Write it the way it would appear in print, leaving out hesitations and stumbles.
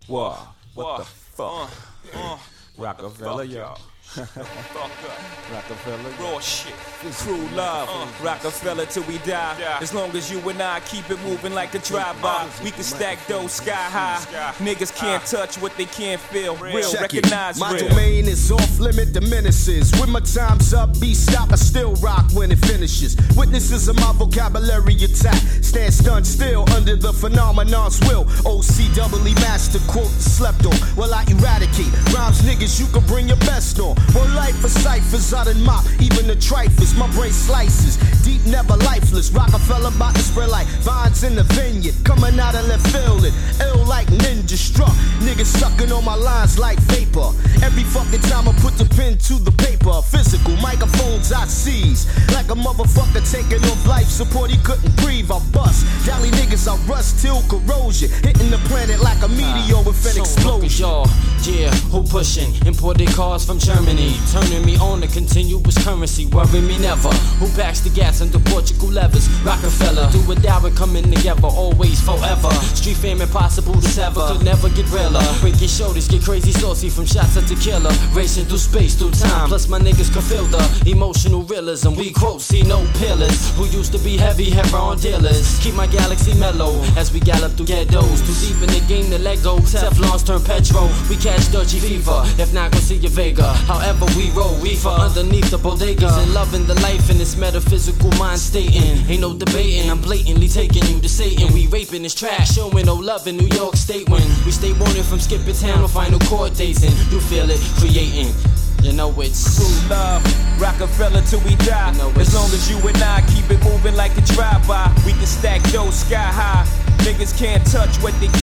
What the fuck? Rockefeller, y'all. Rockefeller, Raw shit. Crew love, Rockefeller till we die. As long as you and I keep it moving like a drive-by, we can stack those sky high. Niggas can't touch what they can't feel. Real, Check recognize it. My real. domain is off limit to menaces. When my time's up, beat stop, I still rock when it finishes. Witnesses of my vocabulary attack. Stand stunned still under the phenomenon's will. OCWE master quote slept on. Well, I eradicate rhymes, niggas, you can bring your best on. One life for ciphers, I done mop even the trifles. My brain slices, deep never lifeless. Rockefeller about to spread like vines in the vineyard. Coming out of left field, ill like ninja struck. Niggas sucking on my lines like vapor. Every fucking time I put the pen to the paper. Physical microphones I seize. Like a motherfucker taking off life support, he couldn't breathe. I bust. Dally niggas, I rust till corrosion. Hitting the planet like a meteor with an explosion. Y'all, yeah, who pushing? Imported cars from Germany, turning me on to continuous currency, worry me never. Who backs the gas under Portugal levers? Rockefeller, do it down and coming together, always, forever. Street fame impossible to sever, could never get realer. Break your shoulders, get crazy saucy from shots of tequila. Racing through space, through time, plus my niggas can feel the emotional realism. We quote, see no pillars, who used to be heavy heroin dealers. Keep my galaxy mellow, as we gallop through ghettos. Too deep in the game to let go, Teflons turn petrol. We catch dirty fever, if not go see your Vega. However we roll, reefer underneath the bodegas. And loving the life in this metaphysical mind stating. Ain't no debating, I'm blatantly taking you to Satan. We raping this trash, showing no love in New York State when we stay warning from skipping town or final court dates. And you feel it, creating. You know it's True love, Rockefeller till we die. As long as you and I keep it moving like a drive-by, we can stack those sky high. Niggas can't touch what they